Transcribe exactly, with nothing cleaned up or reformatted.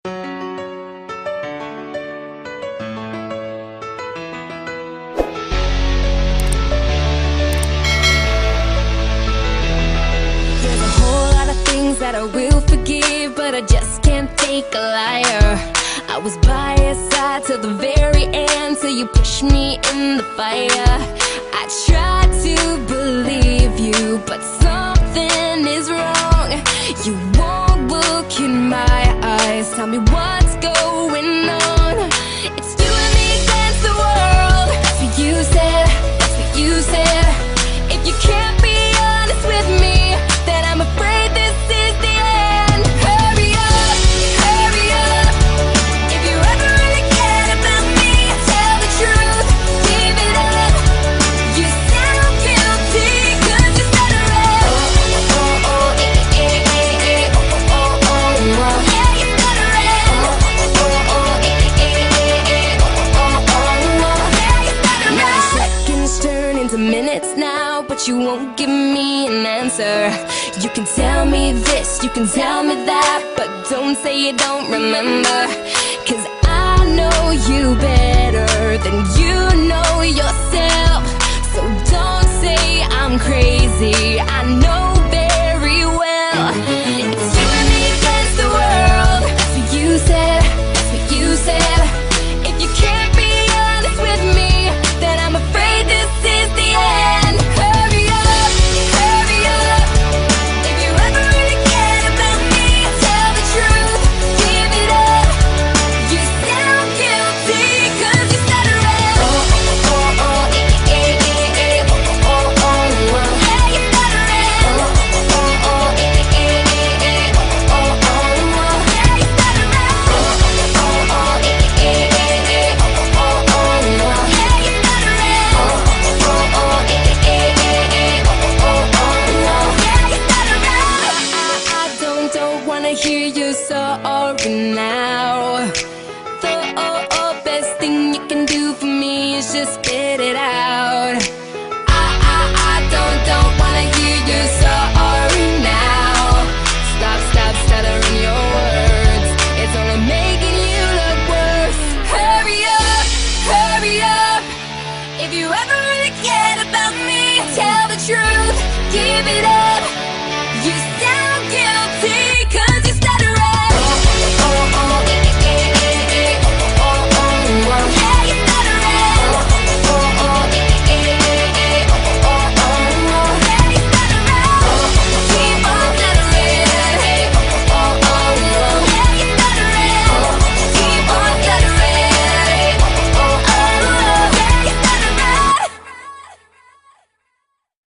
That I will forgive, but I just can't take a liar. I was by your side till the very end, till you pushed me in the fire. I tried to believe you, but something is wrong. You won't look in my eyes, tell me what's going on. It's you and me against the world. That's what you said, that's what you said. If you can't be honest with me, then I'm afraid this is the end. Hurry up, hurry up. If you ever really cared about me, tell the truth, give it up. You sound guilty cause you stutter it. Oh, oh, oh, eh, eh, eh, eh, oh, oh, oh, oh. Yeah, you stutter it. Oh, oh, oh, eh, eh, eh, eh, oh, oh, oh. Yeah, you stutter it. Now seconds turn into minutes now, but you won't give me an answer. You can tell me this, you can tell me that, but don't say you don't remember. Cause I know you better than you know yourself. So don't say I'm crazy, I know very well. It's you and me against the world. That's what you said, that's what you said. If you can't be honest with me, then I'm afraid this is the end. Hurry up, hurry up. If you ever really cared about me, tell the truth, give it up. You sound guilty cause you stutter it. Oh, oh, oh, oh, eh, eh, eh, eh, oh, oh, oh, oh. Yeah, you stutter it. Oh, oh, oh, eh, eh, eh, eh, oh, oh, oh, oh. Yeah, you stutter it. Oh, oh, oh, eh, eh, eh, eh, oh, oh, oh, oh. Yeah, you stutter it. Oh, oh, oh, eh, eh, eh, eh, oh, oh, oh, oh. Yeah, you stutter it. I, I don't, don't wanna hear you sorry now.